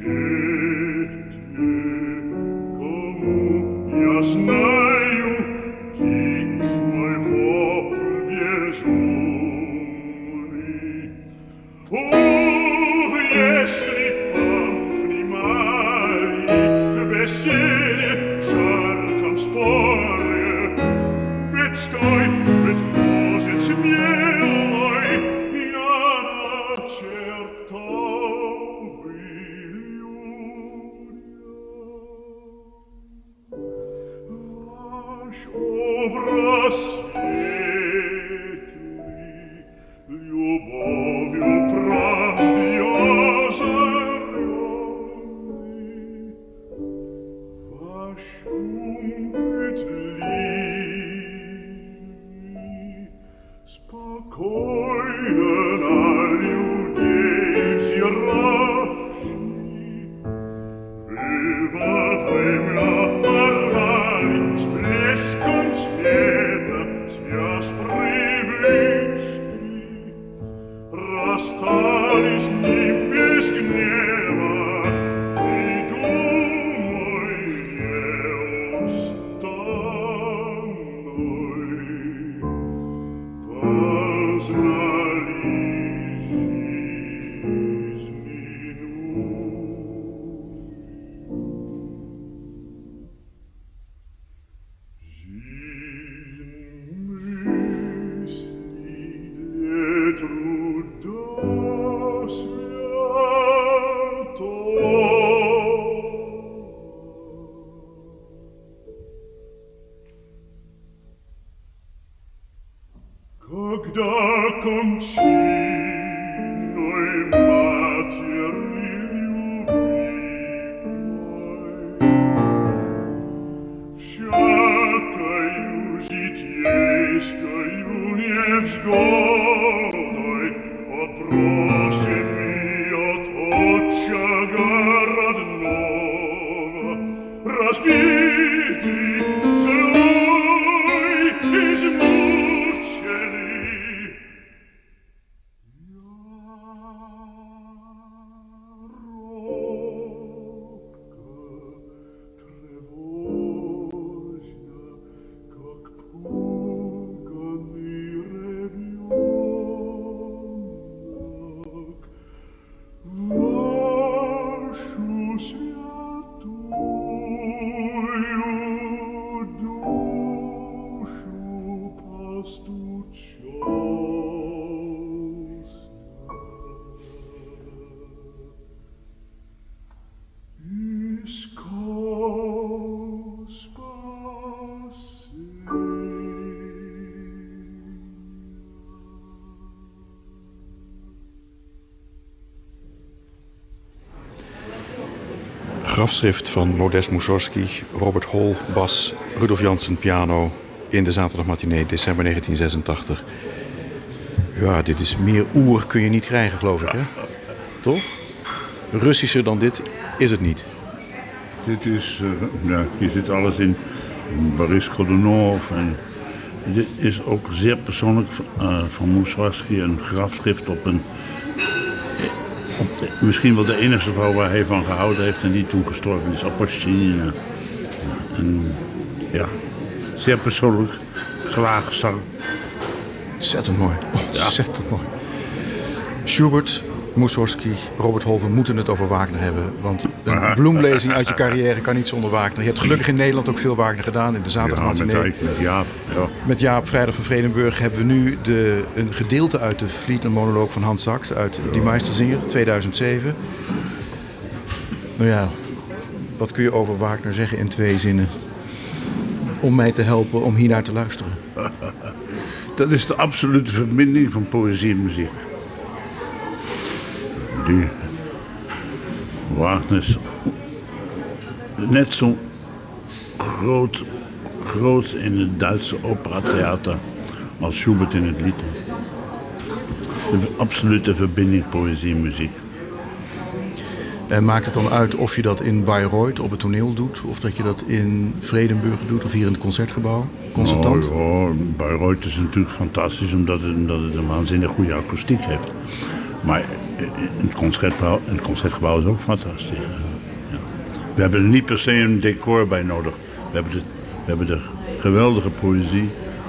Grafschrift van Modest Mussorgsky, Robert Hall, bas, Rudolf Janssen, piano, in de zaterdagmatinee, december negentien zesentachtig. Ja, dit is meer oer kun je niet krijgen, geloof ik, hè? Toch? Russischer dan dit is het niet. Dit is, uh, ja, hier zit alles in. Boris Godunov. En dit is ook zeer persoonlijk uh, van Mussorgsky, een grafschrift op een... Op de, misschien wel de enige vrouw waar hij van gehouden heeft en die toen gestorven is, Apostina. En ja, zeer persoonlijk, klaagzang. Ontzettend mooi, ontzettend ja. mooi. Schubert, Mussorgsky, Robert Hall, we moeten het over Wagner hebben. Want een bloemlezing uit je carrière kan niet zonder Wagner. Je hebt gelukkig in Nederland ook veel Wagner gedaan in de zaterdagmatinee. Ja, met, met Jaap. Ja. Met Jaap, Vrijdag van Vredenburg, hebben we nu de, een gedeelte uit de Vlietner-monoloog van Hans Sachs uit Die Meistersinger, tweeduizend zeven. Nou ja, wat kun je over Wagner zeggen in twee zinnen? Om mij te helpen om hiernaar te luisteren. Dat is de absolute verbinding van poëzie en muziek. Die Wagner is net zo groot, groot in het Duitse operatheater als Schubert in het lied. De absolute verbinding poëzie en muziek. En maakt het dan uit of je dat in Bayreuth op het toneel doet, of dat je dat in Vredenburg doet, of hier in het Concertgebouw? Concertant? Oh, oh, Bayreuth is natuurlijk fantastisch, omdat het, omdat het een waanzinnig goede akoestiek heeft. Maar het concertgebouw, het concertgebouw is ook fantastisch. Ja. We hebben er niet per se een decor bij nodig. We hebben de, we hebben de geweldige poëzie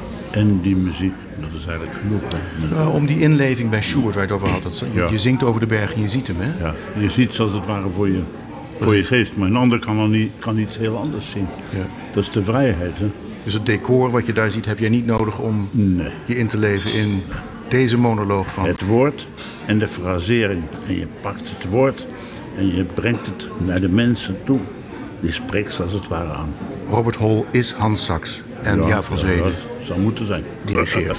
en die muziek. Dat is eigenlijk genoeg. Ja, om die inleving bij Schubert waar je het over had. Dat, je, ja. je zingt over de berg en je ziet hem, hè? Ja, je ziet zoals het ware voor je, voor je geest. Maar een ander kan, dan niet, kan iets heel anders zien. Ja. Dat is de vrijheid. Hè? Dus het decor wat je daar ziet heb jij niet nodig om nee. je in te leven in deze monoloog van... Het woord en de frasering. En je pakt het woord en je brengt het naar de mensen toe. Je spreekt ze als het ware aan. Robert Hall is Hans Sachs en ja, Jaap van Zweden. Ja, dat zou moeten zijn. Dirigeert.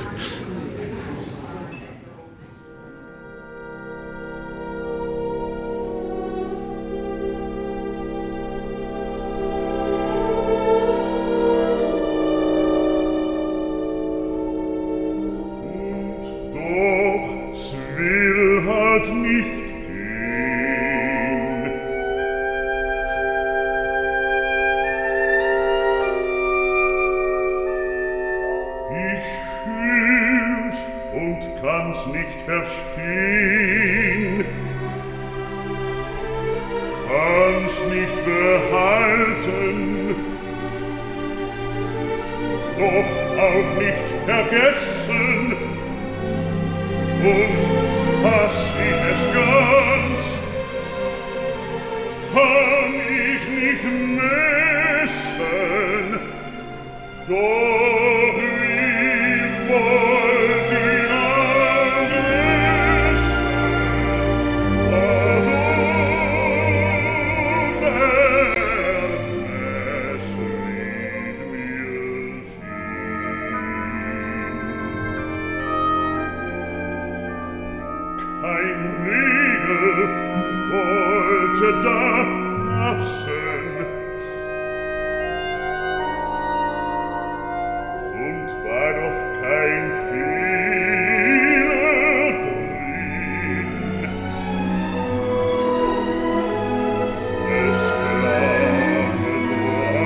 Es klang so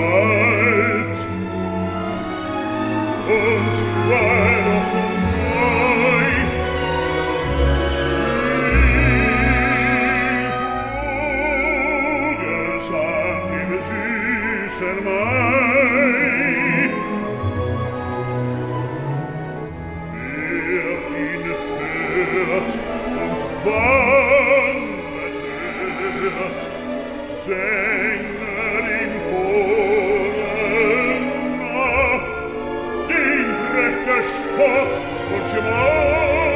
mein. Wer ihn hört und wandert hört, Sänger in Foren nach, den trifft der Spott und Schmach.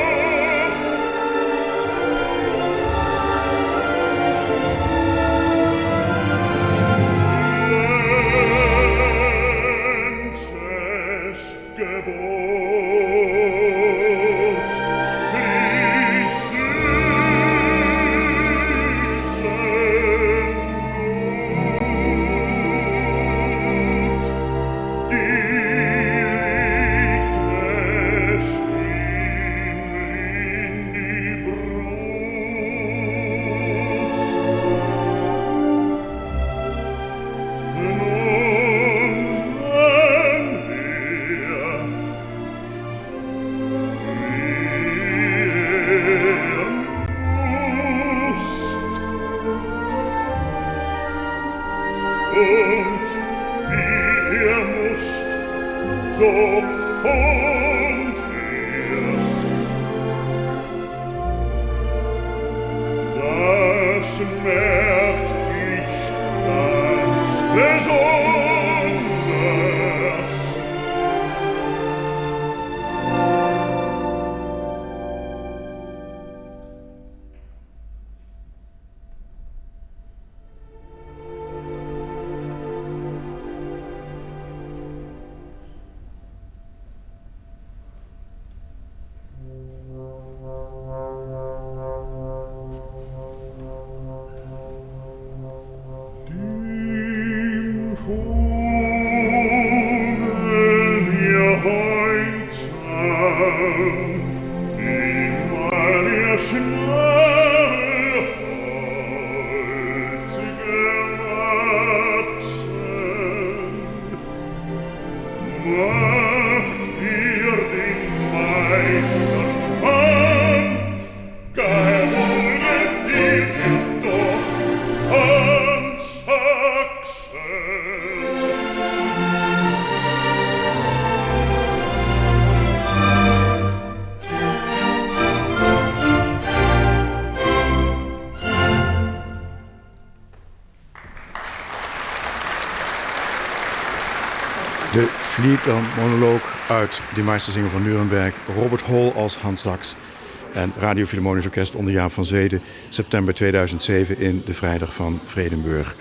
De Fliegermonoloog uit De Meistersinger van Nuremberg. Robert Hall als Hans Sachs. En Radio Philharmonisch Orkest onder Jaap van Zweden. September tweeduizend zeven in de Vrijdag van Vredenburg.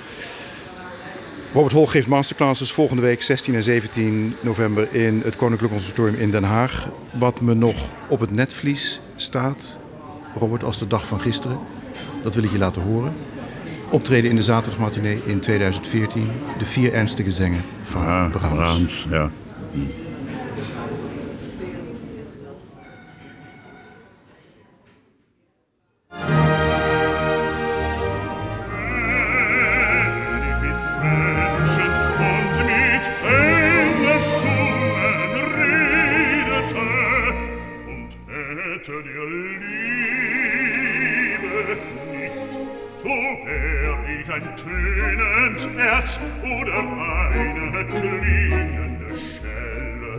Robert Hall geeft masterclasses volgende week zestien en zeventien november in het Koninklijk Conservatorium in Den Haag. Wat me nog op het netvlies staat, Robert, als de dag van gisteren. Dat wil ik je laten horen. Optreden in de zaterdagmatinee in tweeduizend veertien. De vier ernstige gezangen van ah, Brahms. Brahms, ja. Hm. Ein tönend Erz oder eine klingende Schelle.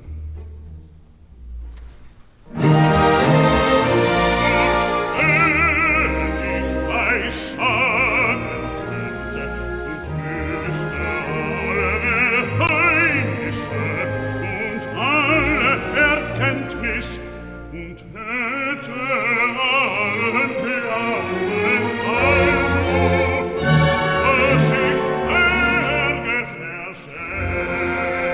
Und wenn ich weiß sagen könnte und wüsste alle Geheimnisse und alle Erkenntnis und hätte allen Glauben, also was ich Berge versetzt.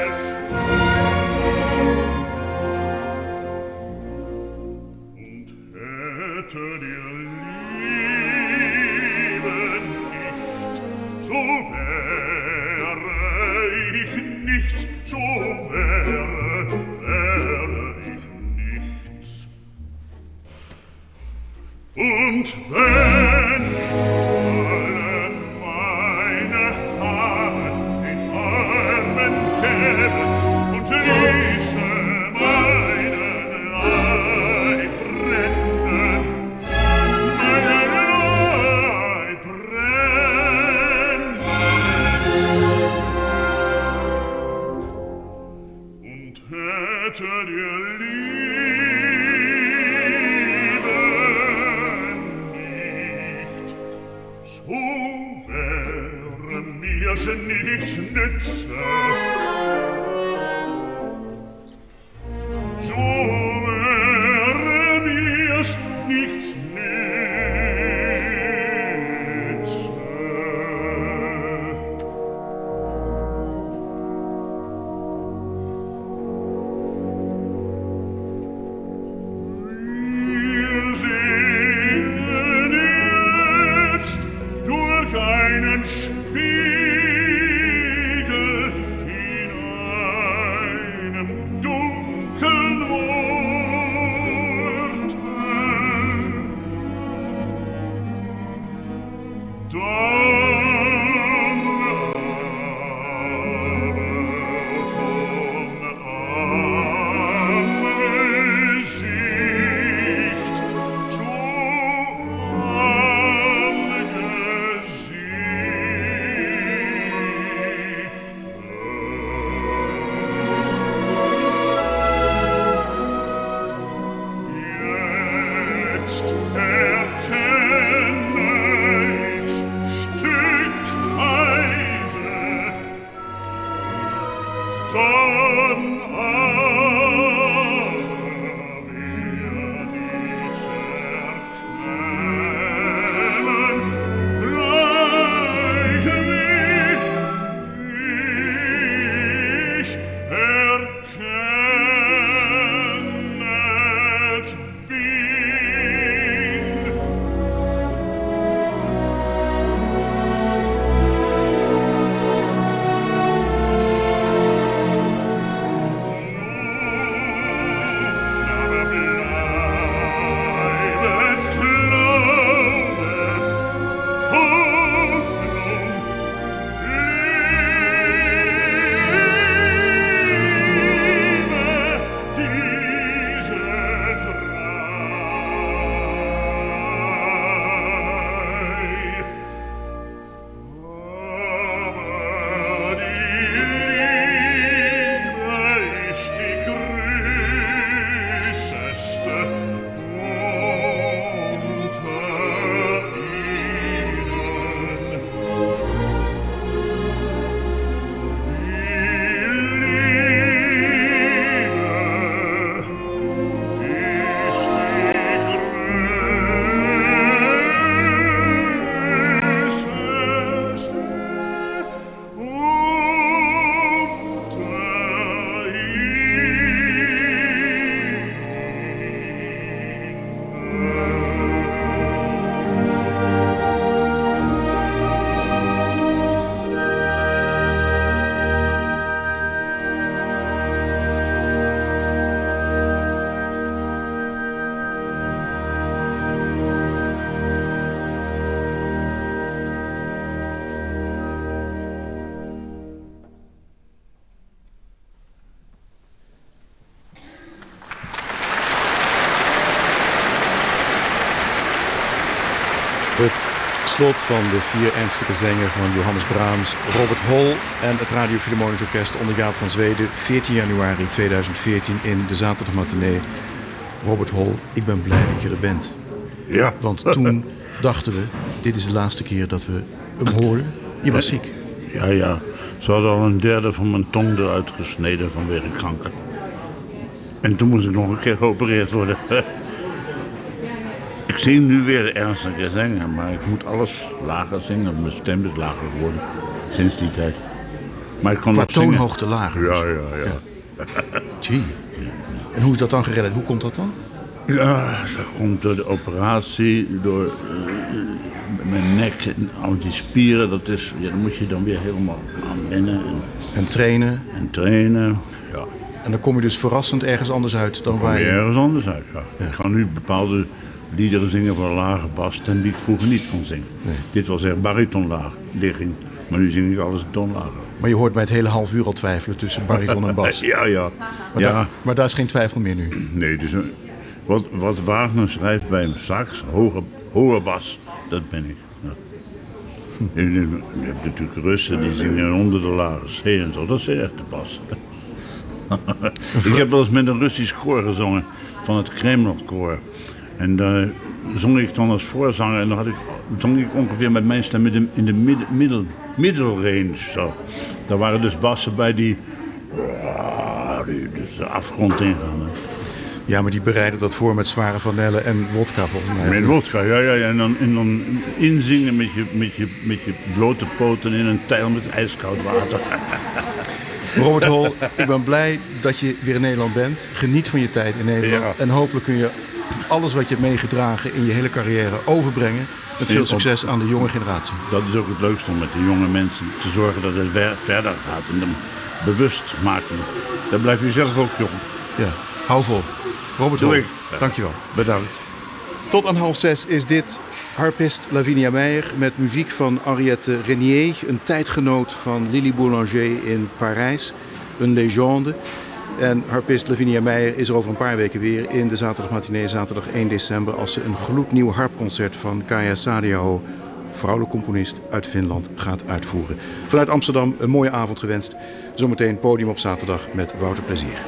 wäre mir's nichts nütze. So wäre mir's nichts nütze. Wir sehen jetzt durch einen Spiegel in einem dunklen Orte. Dann aber von Angesicht zu Angesicht. Jetzt erkenne ich's stückweise, dann aber werd ich's erkennen, gleich wie ich erkennet bin. Aber bleibet Glaube, Hoffnung, Liebe, diese drei. Aber die Liebe ist die größeste unter ihnen. Het slot van de vier ernstige zingen van Johannes Brahms, Robert Hall en het Radio Philharmonisch Orkest onder Jaap van Zweden, veertien januari tweeduizend veertien in de zaterdagmatinee. Robert Hall, ik ben blij dat je er bent. Ja. Want toen dachten we, dit is de laatste keer dat we hem horen. Je was ziek. Ja, ja. Ze hadden al een derde van mijn tong eruit gesneden vanwege kanker. En toen moest ik nog een keer geopereerd worden. Ik zing nu weer ernstige zingen, maar ik moet alles lager zingen. Mijn stem is lager geworden sinds die tijd. Maar ik kan Qua nog zingen. toonhoogte lager. Ja, ja, ja. Gee. En hoe is dat dan gered? Hoe komt dat dan? Ja, dat komt door de operatie, door uh, mijn nek en al die spieren. Dat is, ja, daar moet je dan weer helemaal aan wennen. En, En trainen. en trainen, ja. En dan kom je dus verrassend ergens anders uit dan Kom waar je je... ergens anders uit, ja. Ja. Ik ga nu bepaalde liederen zingen voor een lage basstem die ik vroeger niet kon zingen. Nee. Dit was echt baritonlaag, ligging. Maar nu zing ik alles een toon lager. Maar je hoort mij het hele half uur al twijfelen tussen bariton en bas. Ja, ja. Maar, ja. daar, maar daar is geen twijfel meer nu. Nee, dus een- wat, wat Wagner schrijft bij een sax, hoge, hoge bas, dat ben ik. Ja. Je, je hebt natuurlijk Russen die zingen onder de lage C en zo, dat is echt de bas. Ik heb wel eens met een Russisch koor gezongen, van het Kremlin-koor. En daar zong ik dan als voorzanger en dan had ik zong ik ongeveer met mijn stem in de, in de middel, middel, middelrange. Zo. Daar waren dus bassen bij die, die dus de afgrond ingaan. Hè. Ja, maar die bereiden dat voor met zware vanille en wodka volgens mij. Met wodka, ja, ja, ja. En dan, en dan inzingen met je, met, je, met je blote poten in een tijl met ijskoud water. Robert Hol, ik ben blij dat je weer in Nederland bent. Geniet van je tijd in Nederland. Ja. En hopelijk kun je alles wat je hebt meegedragen in je hele carrière overbrengen. Met veel succes aan de jonge generatie. Dat is ook het leukste om met de jonge mensen te zorgen dat het weer verder gaat. En dan bewust maken. Dan blijf je zelf ook jong. Ja, hou vol. Robert Hol, dankjewel. Bedankt. Tot aan half zes is dit harpist Lavinia Meijer met muziek van Henriette Renier, een tijdgenoot van Lily Boulanger in Parijs, een legende. En harpist Lavinia Meijer is er over een paar weken weer in de zaterdagmatinee, zaterdag één december, als ze een gloednieuw harpconcert van Kaija Saariaho, vrouwelijk componist uit Finland, gaat uitvoeren. Vanuit Amsterdam een mooie avond gewenst. Zometeen podium op zaterdag met Wouter Plezier.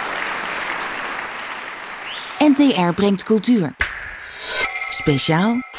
N T R brengt cultuur. Speciaal